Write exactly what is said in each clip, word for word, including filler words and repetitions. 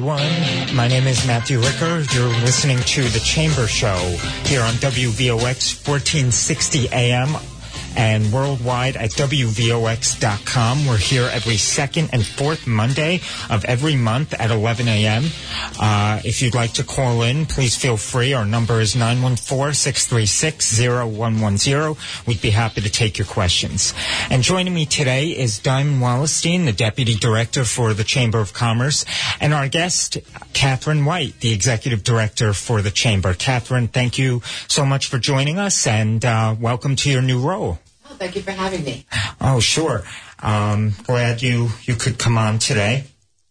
everyone. My name is Matthew Ricker. You're listening to The Chamber Show here on W V O X fourteen sixty A M and worldwide at W V O X dot com. We're here every second and fourth Monday of every month at eleven A M Uh, if you'd like to call in, please feel free. Our number is nine one four, six three six, zero one one zero. We'd be happy to take your questions. And joining me today is Diamond Wallerstein, the Deputy Director for the Chamber of Commerce, and our guest, Catherine White, the Executive Director for the Chamber. Catherine, thank you so much for joining us, and uh, welcome to your new role. Oh, thank you for having me. Oh, sure. Um, glad you, you could come on today.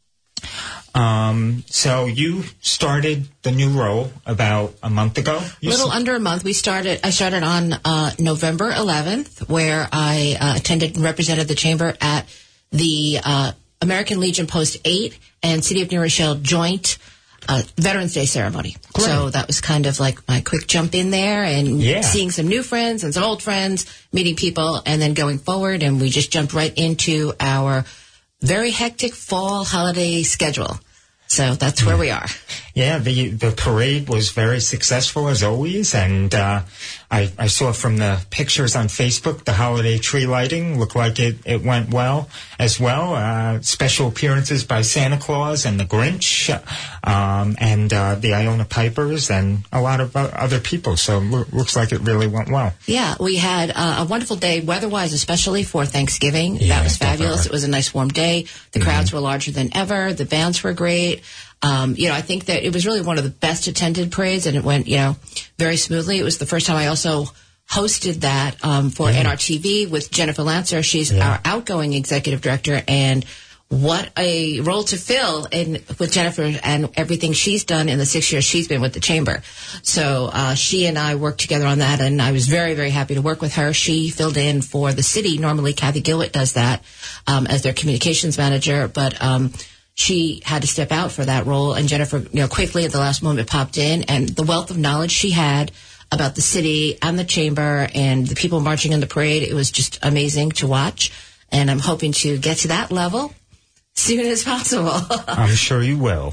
Um, so you started the new role about a month ago? A little under a month. We started. I started on uh, November eleventh, where I uh, attended and represented the Chamber at the uh, American Legion Post eight and City of New Rochelle joint uh, Veterans Day ceremony. Great. So that was kind of like my quick jump in there and yeah. seeing some new friends and some old friends, meeting people, and then going forward. And we just jumped right into our very hectic fall holiday schedule. So that's where we are. Yeah, the the parade was very successful as always, and uh, I, I saw from the pictures on Facebook the holiday tree lighting looked like it, it went well as well. Uh, special appearances by Santa Claus and the Grinch, um, and uh, the Iona Pipers, and a lot of uh, other people. So it looks like it really went well. Yeah, we had uh, a wonderful day weather-wise, especially for Thanksgiving. Yeah, that was fabulous. definitely. It was a nice warm day. The crowds mm-hmm. were larger than ever. The bands were great. Um, you know, I think that it was really one of the best attended parades, and it went, you know, very smoothly. It was the first time I also hosted that um, for yeah. N R T V with Jennifer Lancer. She's yeah. our outgoing executive director, and what a role to fill in with Jennifer and everything she's done in the six years she's been with the Chamber. So uh, she and I worked together on that, and I was very, very happy to work with her. She filled in for the city. Normally, Kathy Gilwitt does that um, as their communications manager, but um, she had to step out for that role, and Jennifer, you know, quickly at the last moment popped in, and the wealth of knowledge she had about the city and the Chamber and the people marching in the parade, it was just amazing to watch, and I'm hoping to get to that level soon as possible. I'm sure you will.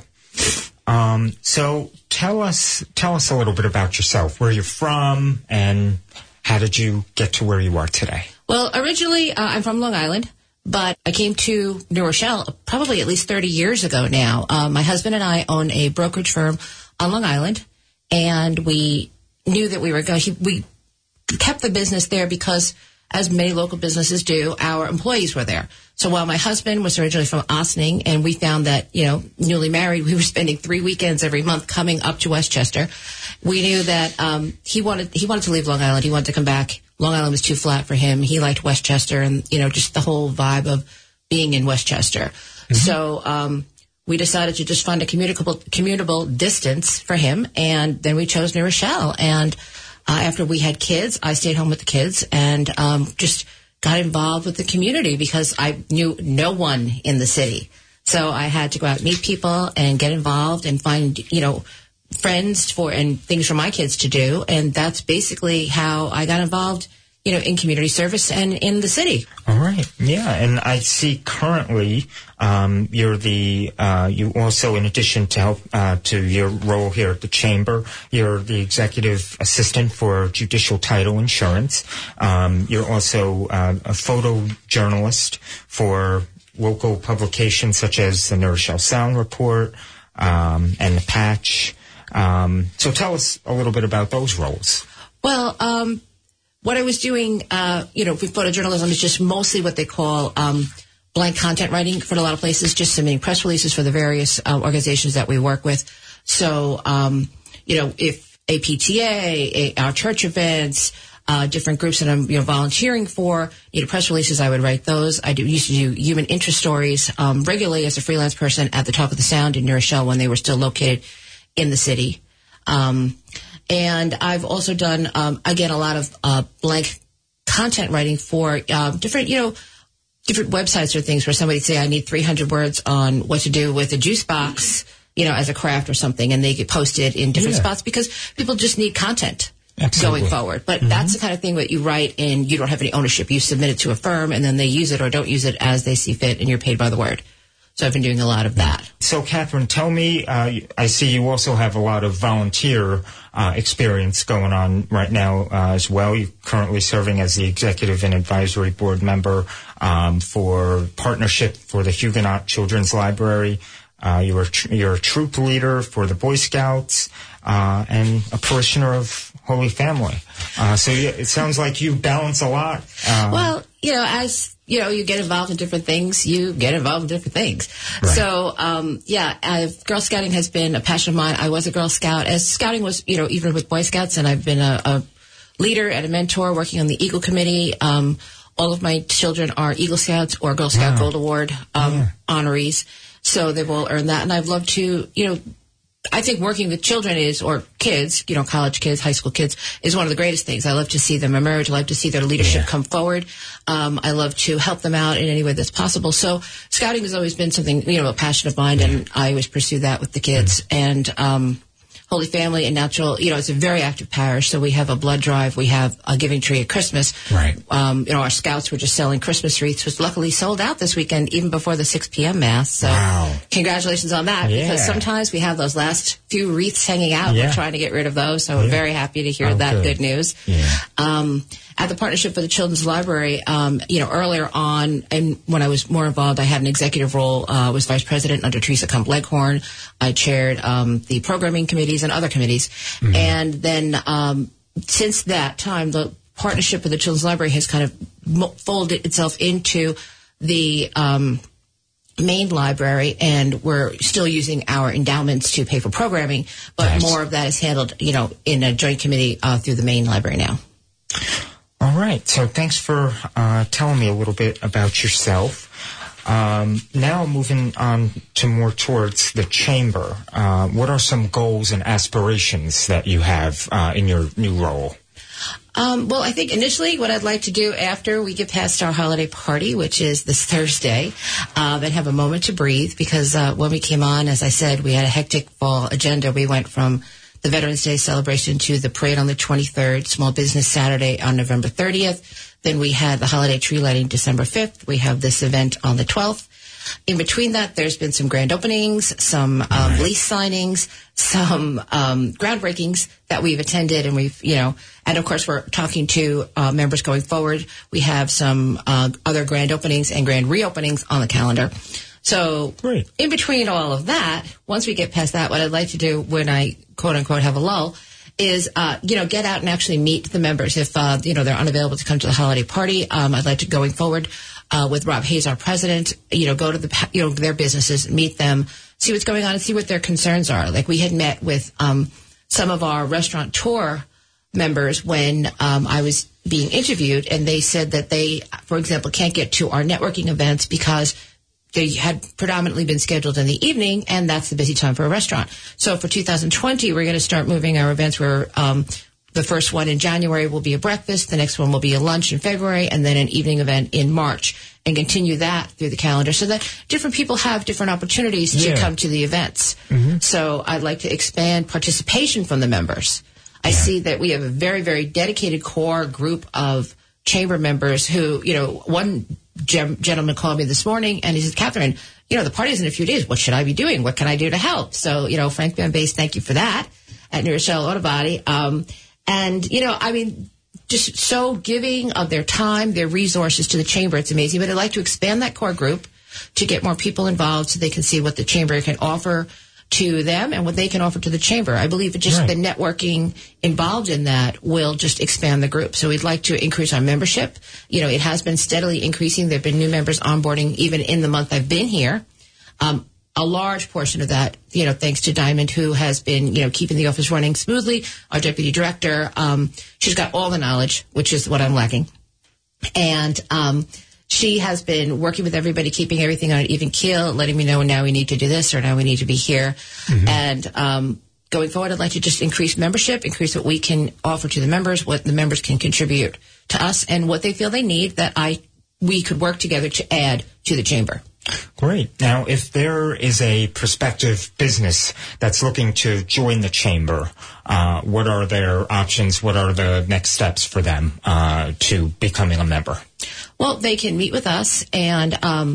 Um, so tell us, tell us a little bit about yourself, where you're from, and how did you get to where you are today? Well, originally, uh, I'm from Long Island. But I came to New Rochelle probably at least thirty years ago now. Uh, my husband and I own a brokerage firm on Long Island, and we knew that we were going. We kept the business there because, as many local businesses do, our employees were there. So while my husband was originally from Ossining, and we found that, you know, newly married, we were spending three weekends every month coming up to Westchester. We knew that um, he wanted he wanted to leave Long Island. He wanted to come back. Long Island was too flat for him. He liked Westchester and, you know, just the whole vibe of being in Westchester. Mm-hmm. So um, we decided to just find a commutable, commutable distance for him, and then we chose New Rochelle. And uh, after we had kids, I stayed home with the kids and um, just got involved with the community because I knew no one in the city. So I had to go out and meet people and get involved and find, you know, friends for and things for my kids to do, and that's basically how I got involved, you know, in community service and in the city. All right, yeah, and I see currently um, you're the uh, you also, in addition to help uh, to your role here at the Chamber, you're the executive assistant for Judicial Title Insurance. Um, you're also uh, a photojournalist for local publications such as the New Rochelle Sound Report um, and the Patch. Um, so tell us a little bit about those roles. Well, um, what I was doing, uh, you know, with photojournalism is just mostly what they call um, blank content writing for a lot of places, just submitting press releases for the various uh, organizations that we work with. So, um, you know, if a P T A, a, our church events, uh, different groups that I'm, you know, volunteering for, you know, press releases, I would write those. I do, used to do human interest stories um, regularly as a freelance person at the Talk of the Sound in New Rochelle when they were still located in the city. Um, and I've also done, um, again, a lot of uh, blank content writing for uh, different, you know, different websites or things where somebody say, I need three hundred words on what to do with a juice box, you know, as a craft or something, and they get posted in different yeah. spots because people just need content. Absolutely. Going forward. But mm-hmm. that's the kind of thing that you write and you don't have any ownership. You submit it to a firm and then they use it or don't use it as they see fit, and you're paid by the word. So I've been doing a lot of that. So, Catherine, tell me, uh, I see you also have a lot of volunteer uh, experience going on right now uh, as well. You're currently serving as the executive and advisory board member um, for Partnership for the Huguenot Children's Library. Uh, you're, a tr- you're a troop leader for the Boy Scouts uh, and a parishioner of Holy Family. Uh, so yeah, it sounds like you balance a lot. Uh, well, you know, as you know, you get involved in different things, you get involved in different things. Right. So, um, yeah, I've, Girl Scouting has been a passion of mine. I was a Girl Scout, as Scouting was, you know, even with Boy Scouts, and I've been a, a leader and a mentor working on the Eagle Committee. Um, all of my children are Eagle Scouts or Girl Scout wow. Gold Award um, yeah. honorees. So they've all earned that. And I've loved to, you know, I think working with children is, or kids, you know, college kids, high school kids, is one of the greatest things. I love to see them emerge. I love to see their leadership yeah. come forward. Um, I love to help them out in any way that's possible. So scouting has always been something, you know, a passion of mine, yeah. and I always pursue that with the kids. Mm-hmm. And um, Holy Family and Natural, you know, it's a very active parish. So we have a blood drive. We have a giving tree at Christmas. Right. Um, you know, our scouts were just selling Christmas wreaths, which luckily sold out this weekend, even before the six p.m. Mass. So wow. congratulations on that. Yeah. Because sometimes we have those last few wreaths hanging out. Yeah. We're trying to get rid of those. So yeah. we're very happy to hear oh, that good, good news. Yeah. Um, at the Partnership for the Children's Library, um, you know, earlier on, and when I was more involved, I had an executive role, uh, was vice president under Teresa Kump Leghorn. I chaired um, the programming committees and other committees. Mm-hmm. And then um, since that time, the Partnership for the Children's Library has kind of folded itself into the um, main library, and we're still using our endowments to pay for programming, but nice. more of that is handled, you know, in a joint committee uh, through the main library now. All right. So thanks for uh, telling me a little bit about yourself. Um, now moving on to more towards the chamber. Uh, what are some goals and aspirations that you have uh, in your new role? Um, well, I think initially what I'd like to do after we get past our holiday party, which is this Thursday, um, and have a moment to breathe, because uh, when we came on, as I said, we had a hectic fall agenda. We went from the Veterans Day celebration to the parade on the twenty-third, Small Business Saturday on November thirtieth. Then we had the holiday tree lighting December fifth. We have this event on the twelfth. In between that, there's been some grand openings, some um, right. lease signings, some um, groundbreakings that we've attended, and we've, you know, and of course we're talking to uh, members going forward. We have some uh, other grand openings and grand reopenings on the calendar. So Great. In between all of that, once we get past that, what I'd like to do when I quote unquote have a lull is, uh, you know, get out and actually meet the members. If, uh, you know, they're unavailable to come to the holiday party, um, I'd like to, going forward, uh, with Rob Hayes, our president, you know, go to the, you know, their businesses, meet them, see what's going on, and see what their concerns are. Like we had met with, um, some of our restaurateur members when, um, I was being interviewed, and they said that they, for example, can't get to our networking events because they had predominantly been scheduled in the evening, and that's the busy time for a restaurant. So for two thousand twenty, we're going to start moving our events where um, the first one in January will be a breakfast, the next one will be a lunch in February, and then an evening event in March, and continue that through the calendar so that different people have different opportunities yeah. to come to the events. Mm-hmm. So I'd like to expand participation from the members. I yeah. see that we have a very, very dedicated core group of chamber members who, you know, one gentleman called me this morning, and he said, Catherine, you know, the party's in a few days. What should I be doing? What can I do to help? So, you know, Frank Van Base, thank you for that, at New Rochelle Auto Body. Um, and, you know, I mean, just so giving of their time, their resources to the chamber. It's amazing. But I'd like to expand that core group to get more people involved so they can see what the chamber can offer to them and what they can offer to the chamber. I believe that just right. the networking involved in that will just expand the group. So we'd like to increase our membership. You know, it has been steadily increasing. There have been new members onboarding even in the month I've been here. Um, a large portion of that, you know, thanks to Diamond, who has been, you know, keeping the office running smoothly. Our deputy director, um, she's got all the knowledge, which is what I'm lacking. And, um, she has been working with everybody, keeping everything on an even keel, letting me know now we need to do this or now we need to be here. Mm-hmm. And um, going forward, I'd like to just increase membership, increase what we can offer to the members, what the members can contribute to us, and what they feel they need that I we could work together to add to the chamber. Great. Now, if there is a prospective business that's looking to join the chamber, uh, what are their options? What are the next steps for them uh, to becoming a member? Well, they can meet with us, and um,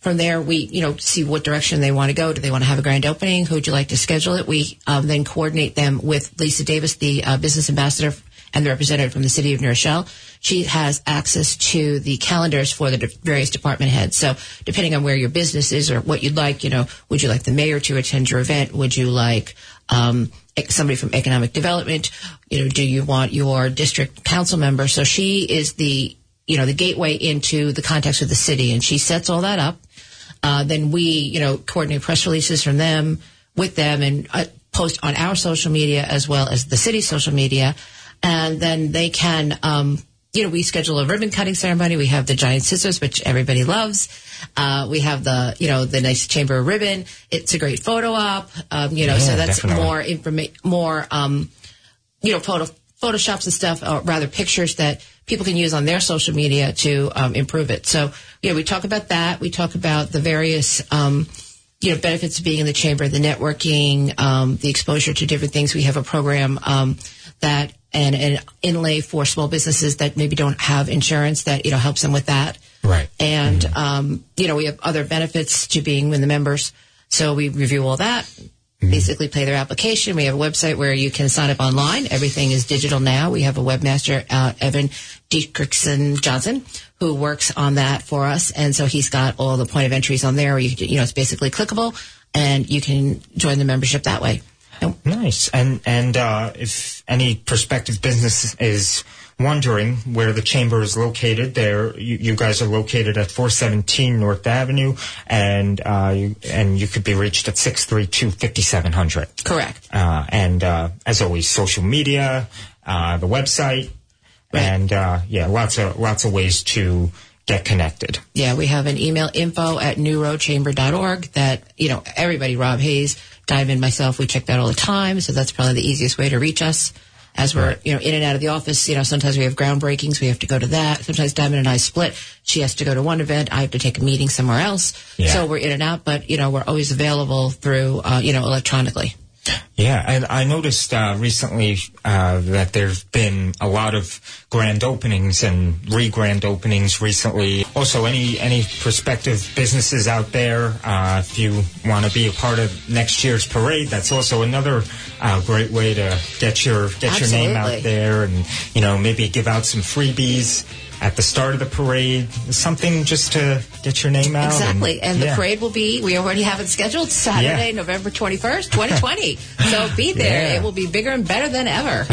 from there, we, you know, see what direction they want to go. Do they want to have a grand opening? Who would you like to schedule it? We um, then coordinate them with Lisa Davis, the uh, business ambassador and the representative from the city of New Rochelle. She has access to the calendars for the de- various department heads. So depending on where your business is or what you'd like, you know, would you like the mayor to attend your event? Would you like um, somebody from economic development? You know, do you want your district council member? So she is the, you know, the gateway into the contacts with the city, and she sets all that up. Uh, then we, you know, coordinate press releases from them, with them, and uh, post on our social media as well as the city's social media. And then they can, um, you know, we schedule a ribbon cutting ceremony. We have the giant scissors, which everybody loves. Uh, we have the, you know, the nice chamber ribbon. It's a great photo op, um, you know, yeah, so that's definitely. more informa- more, um, you know, photo photoshops and stuff, or rather pictures that people can use on their social media to um, improve it. So, you know, we talk about that. We talk about the various, um, you know, benefits of being in the chamber, the networking, um, the exposure to different things. We have a program um, that and an inlay for small businesses that maybe don't have insurance that, you know, helps them with that. Right. And, mm-hmm. um, you know, we have other benefits to being with the members. So we review all that, mm-hmm. basically play their application. We have a website where you can sign up online. Everything is digital now. We have a webmaster, uh, Evan Dietrichson Johnson, who works on that for us. And so he's got all the point of entries on there. You, you know, it's basically clickable, and you can join the membership that way. Nice. And and uh, if any prospective business is wondering where the chamber is located, there you, you guys are located at four seventeen North Avenue, and uh, you, and you could be reached at six three two, five seven zero zero. Correct. Uh, and uh, as always, social media, uh, the website, right. and uh, yeah, lots of lots of ways to get connected. Yeah, we have an email, info at new road chamber dot org, that, you know, everybody, Rob Hayes, Diamond, myself, we check that all the time. So that's probably the easiest way to reach us as we're, right. you know, in and out of the office. You know, sometimes we have groundbreakings. We have to go to that. Sometimes Diamond and I split. She has to go to one event. I have to take a meeting somewhere else. Yeah. So we're in and out, but, you know, we're always available through, uh, you know, electronically. Yeah, and I noticed uh, recently uh, that there's been a lot of grand openings and re-grand openings recently. Also, any any prospective businesses out there, uh, if you want to be a part of next year's parade, that's also another uh, great way to get your get Absolutely. your name out there, and, you know, maybe give out some freebies at the start of the parade, something just to get your name out. Exactly. And, and yeah. the parade will be, we already have it scheduled, Saturday, yeah. November twenty-first, twenty twenty. So be there. Yeah. It will be bigger and better than ever.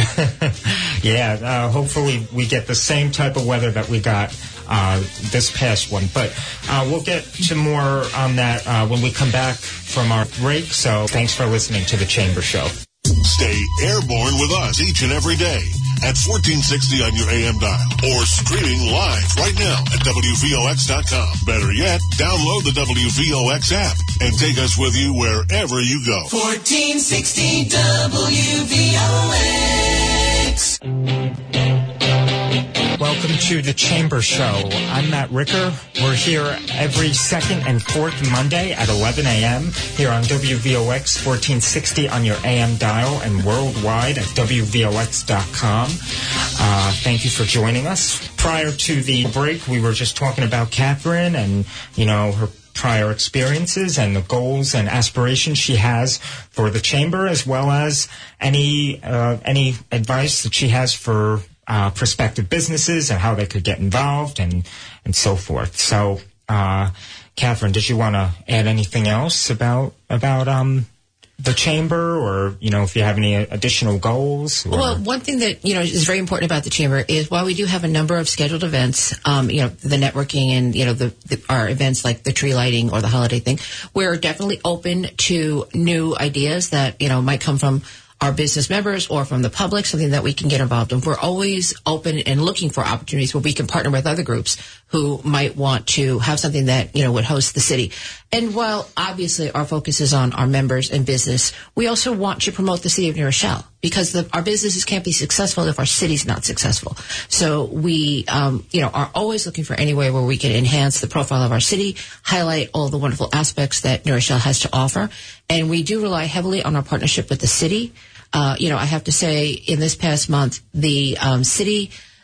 yeah. Uh, hopefully we get the same type of weather that we got uh, this past one. But uh, we'll get to more on that uh, when we come back from our break. So thanks for listening to The Chamber Show. Stay airborne with us each and every day at fourteen sixty on your A M dial, or streaming live right now at W V O X dot com. Better yet, download the W V O X app and take us with you wherever you go. fourteen sixty W V O X. Welcome to The Chamber Show. I'm Matt Ricker. We're here every second and fourth Monday at eleven a.m. here on W V O X fourteen sixty on your A M dial and worldwide at W V O X dot com. Uh, thank you for joining us. Prior to the break, we were just talking about Catherine and, you know, her prior experiences and the goals and aspirations she has for the chamber, as well as any uh, any advice that she has for Uh, prospective businesses and how they could get involved and, and so forth. So, uh, Catherine, did you want to add anything else about about um, the chamber, or, you know, if you have any additional goals? Or? Well, one thing that, you know, is very important about the chamber is while we do have a number of scheduled events, um, you know, the networking and, you know, the, the our events like the tree lighting or the holiday thing, we're definitely open to new ideas that, you know, might come from our business members or from the public, something that we can get involved in. We're always open and looking for opportunities where we can partner with other groups who might want to have something that, you know, would host the city. And while obviously our focus is on our members and business, we also want to promote the city of New Rochelle, because the, our businesses can't be successful if our city's not successful. So we, um, you know, are always looking for any way where we can enhance the profile of our city, highlight all the wonderful aspects that New Rochelle has to offer. And we do rely heavily on our partnership with the city. Uh, you know, I have to say, in this past month, the um, city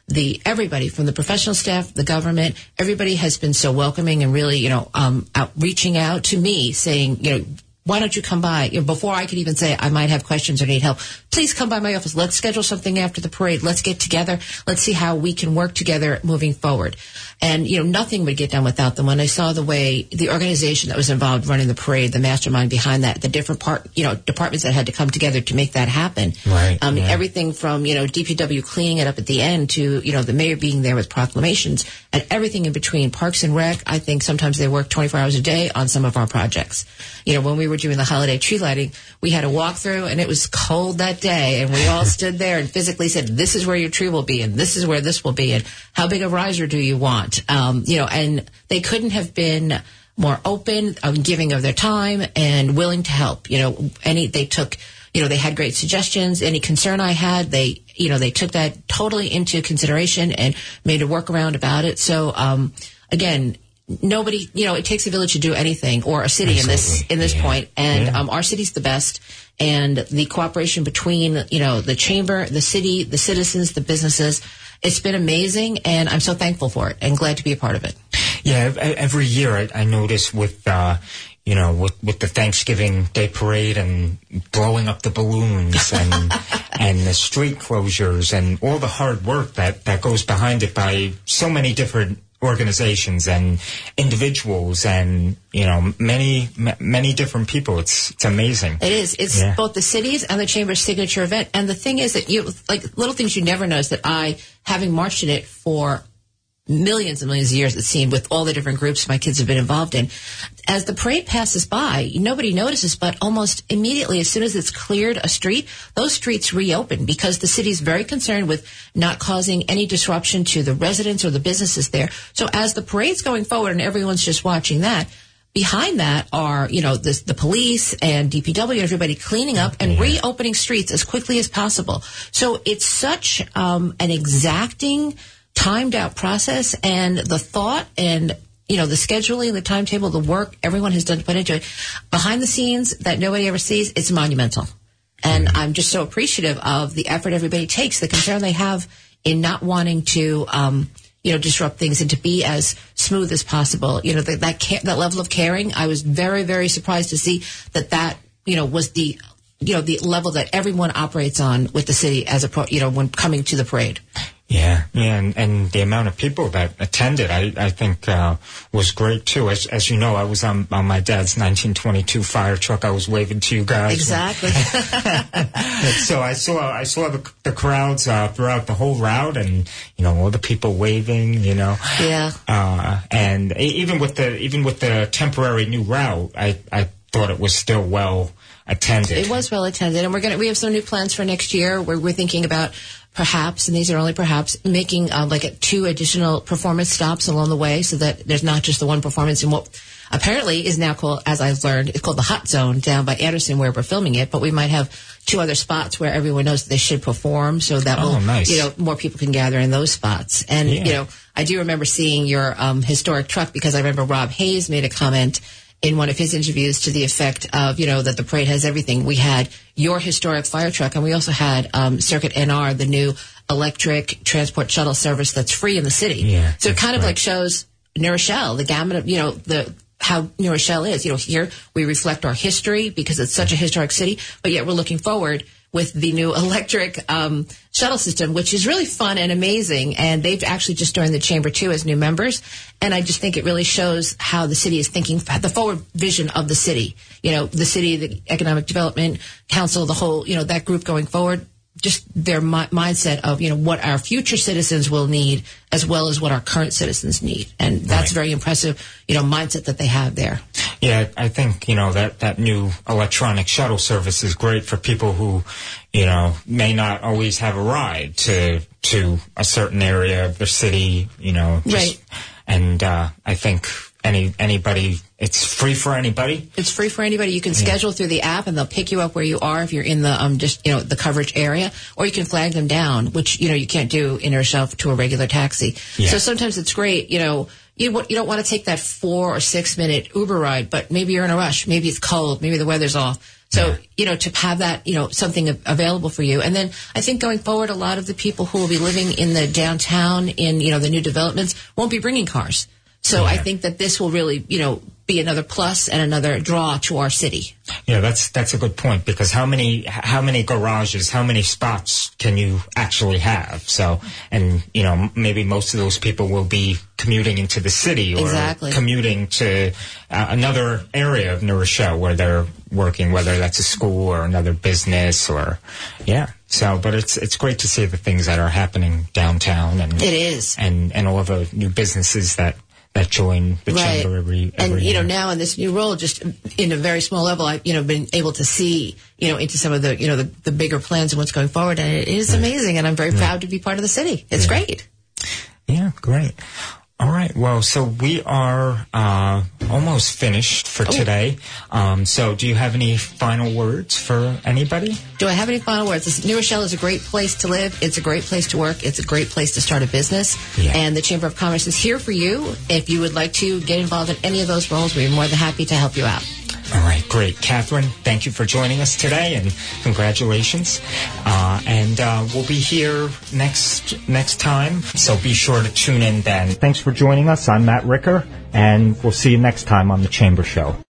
the everybody from the professional staff, the government, everybody has been so welcoming and really, you know, um, out, reaching out to me saying, you know, why don't you come by? You know, before I could even say I might have questions or need help, please come by my office. Let's schedule something after the parade. Let's get together. Let's see how we can work together moving forward. And, you know, nothing would get done without them. When I saw the way the organization that was involved running the parade, the mastermind behind that, the different part, you know, departments that had to come together to make that happen. Right. Um, yeah. Everything from, you know, D P W cleaning it up at the end to, you know, the mayor being there with proclamations and everything in between. Parks and Rec, I think sometimes they work twenty-four hours a day on some of our projects. You know, when we were doing the holiday tree lighting, we had a walkthrough and it was cold that day and we all stood there and physically said, this is where your tree will be and this is where this will be and how big a riser do you want? Um, you know, and they couldn't have been more open, um, giving of their time and willing to help. You know, any, they took, you know, they had great suggestions. Any concern I had, they, you know, they took that totally into consideration and made a workaround about it. So, um, again, nobody, you know, it takes a village to do anything, or a city Absolutely. in this in this yeah. point. And yeah. um, our city's the best. And the cooperation between, you know, the chamber, the city, the citizens, the businesses, it's been amazing. And I'm so thankful for it and glad to be a part of it. Yeah, every year I, I notice with, uh, you know, with, with the Thanksgiving Day Parade and blowing up the balloons and and the street closures and all the hard work that, that goes behind it by so many different organizations and individuals and, you know, many, m- many different people. It's, it's amazing. It is. It's yeah. both the city's and the chamber's signature event. And the thing is that you, like, little things you never notice that I, having marched in it for millions and millions of years, it seemed, with all the different groups my kids have been involved in. As the parade passes by, nobody notices, but almost immediately, as soon as it's cleared a street, those streets reopen because the city's very concerned with not causing any disruption to the residents or the businesses there. So as the parade's going forward and everyone's just watching that, behind that are, you know, the, the police and D P W and everybody cleaning up and yeah. reopening streets as quickly as possible. So it's such um, an exacting, timed out process, and the thought and, you know, the scheduling, the timetable, the work everyone has done to put into it behind the scenes that nobody ever sees, it's monumental. And I'm just so appreciative of the effort everybody takes, the concern they have in not wanting to, um, you know, disrupt things and to be as smooth as possible. You know, that that, ca- that level of caring, I was very, very surprised to see that that, you know, was the, you know, the level that everyone operates on with the city as a, pro- you know, when coming to the parade. Yeah, yeah, and, and the amount of people that attended, I, I think, uh, was great too. As, as you know, I was on, on my dad's nineteen twenty-two fire truck. I was waving to you guys. Exactly. So I saw, I saw the, the crowds, uh, throughout the whole route, and, you know, all the people waving, you know. Yeah. Uh, and even with the, even with the temporary new route, I, I thought it was still well attended. It was well attended, and we're gonna, we have some new plans for next year where we're thinking about, perhaps, and these are only perhaps, making uh, like a, two additional performance stops along the way so that there's not just the one performance in what apparently is now called, as I've learned, it's called the Hot Zone down by Anderson where we're filming it, but we might have two other spots where everyone knows that they should perform, so that oh, will, nice. you know, more people can gather in those spots. And, yeah. you know, I do remember seeing your um, historic truck because I remember Rob Hayes made a comment in one of his interviews to the effect of, you know, that the parade has everything. We had your historic fire truck, and we also had um, Circuit N R, the new electric transport shuttle service that's free in the city. Yeah, so it kind of right. like shows New Rochelle, the gamut of, you know, the how New Rochelle is. You know, here we reflect our history because it's such a historic city, but yet we're looking forward with the new electric um, shuttle system, which is really fun and amazing. And they've actually just joined the chamber, too, as new members. And I just think it really shows how the city is thinking, the forward vision of the city. You know, the city, the Economic Development Council, the whole, you know, that group going forward, just their mi- mindset of, you know, what our future citizens will need as well as what our current citizens need. And that's right. very impressive, you know, mindset that they have there. Yeah, I think, you know, that, that new electronic shuttle service is great for people who, you know, may not always have a ride to to a certain area of the city, you know. Just, right. And uh, I think any anybody, it's free for anybody. It's free for anybody. You can schedule yeah. through the app, and they'll pick you up where you are if you're in the um just you know the coverage area, or you can flag them down, which you know you can't do in yourself to a regular taxi. Yeah. So sometimes it's great, you know. You, you don't want to take that four or six minute Uber ride, but maybe you're in a rush. Maybe it's cold. Maybe the weather's off. So, Yeah. you know, to have that, you know, something av- available for you. And then I think going forward, a lot of the people who will be living in the downtown, in, you know, the new developments, won't be bringing cars. So Yeah. I think that this will really, you know, be another plus and another draw to our city. Yeah, that's that's a good point, because how many how many garages, how many spots can you actually have? So, and you know, maybe most of those people will be commuting into the city or Exactly. commuting to uh, another area of New Rochelle where they're working, whether that's a school or another business or yeah. So, but it's it's great to see the things that are happening downtown, and It is. and and all the new businesses that. that join the Right. chamber every, every and you know, year. now in this new role, just in a very small level, I've you know been able to see you know into some of the you know the, the bigger plans and what's going forward, and it is amazing, and I'm very proud to be part of the city. It's great. Yeah, great. All right. Well, so we are uh, almost finished for today. Um, so do you have any final words for anybody? Do I have any final words? Listen, New Rochelle is a great place to live. It's a great place to work. It's a great place to start a business. Yeah. And the Chamber of Commerce is here for you. If you would like to get involved in any of those roles, we're more than happy to help you out. All right, great. Catherine, thank you for joining us today, and congratulations. Uh, and uh, we'll be here next next time, so be sure to tune in then. Thanks for joining us. I'm Matt Ricker, and we'll see you next time on The Chamber Show.